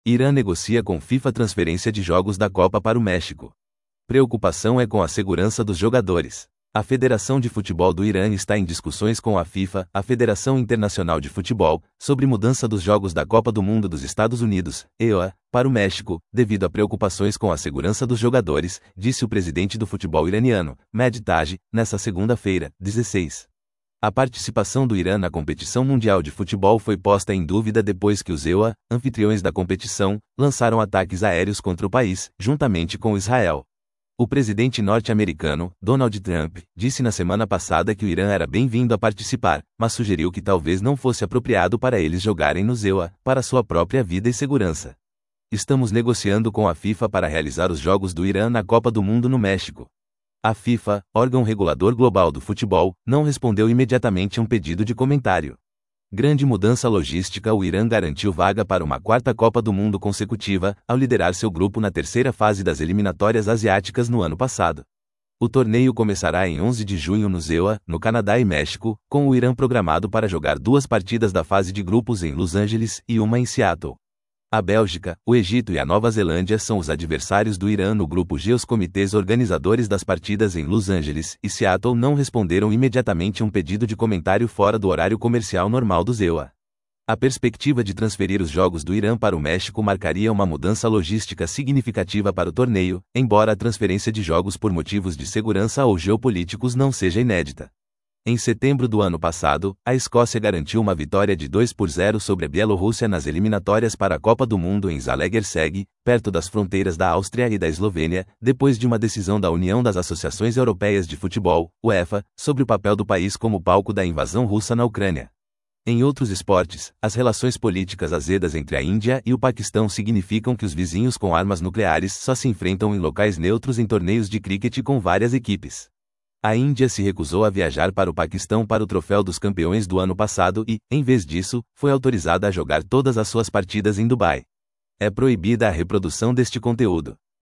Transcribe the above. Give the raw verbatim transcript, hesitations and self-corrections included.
Irã negocia com FIFA transferência de jogos da Copa para o México. Preocupação é com a segurança dos jogadores. A Federação de Futebol do Irã está em discussões com a FIFA, a Federação Internacional de Futebol, sobre mudança dos jogos da Copa do Mundo dos Estados Unidos, E U A, para o México, devido a preocupações com a segurança dos jogadores, disse o presidente do futebol iraniano, Mehdi Taj, nesta segunda-feira, dezesseis. A participação do Irã na competição mundial de futebol foi posta em dúvida depois que os E U A, anfitriões da competição, lançaram ataques aéreos contra o país, juntamente com Israel. O presidente norte-americano, Donald Trump, disse na semana passada que o Irã era bem-vindo a participar, mas sugeriu que talvez não fosse apropriado para eles jogarem nos E U A, para sua própria vida e segurança. Estamos negociando com a FIFA para realizar os jogos do Irã na Copa do Mundo no México. A FIFA, órgão regulador global do futebol, não respondeu imediatamente a um pedido de comentário. Grande mudança logística. O Irã garantiu vaga para uma quarta Copa do Mundo consecutiva, ao liderar seu grupo na terceira fase das eliminatórias asiáticas no ano passado. O torneio começará em onze de junho nos E U A, no Canadá e México, com o Irã programado para jogar duas partidas da fase de grupos em Los Angeles e uma em Seattle. A Bélgica, o Egito e a Nova Zelândia são os adversários do Irã no grupo G. Os comitês organizadores das partidas em Los Angeles e Seattle não responderam imediatamente a um pedido de comentário fora do horário comercial normal dos E U A. A perspectiva de transferir os jogos do Irã para o México marcaria uma mudança logística significativa para o torneio, embora a transferência de jogos por motivos de segurança ou geopolíticos não seja inédita. Em setembro do ano passado, a Escócia garantiu uma vitória de dois por zero sobre a Bielorrússia nas eliminatórias para a Copa do Mundo em Zalaegerszeg, perto das fronteiras da Áustria e da Eslovênia, depois de uma decisão da União das Associações Europeias de Futebol, UEFA, sobre o papel do país como palco da invasão russa na Ucrânia. Em outros esportes, as relações políticas azedas entre a Índia e o Paquistão significam que os vizinhos com armas nucleares só se enfrentam em locais neutros em torneios de cricket com várias equipes. A Índia se recusou a viajar para o Paquistão para o Troféu dos Campeões do ano passado e, em vez disso, foi autorizada a jogar todas as suas partidas em Dubai. É proibida a reprodução deste conteúdo.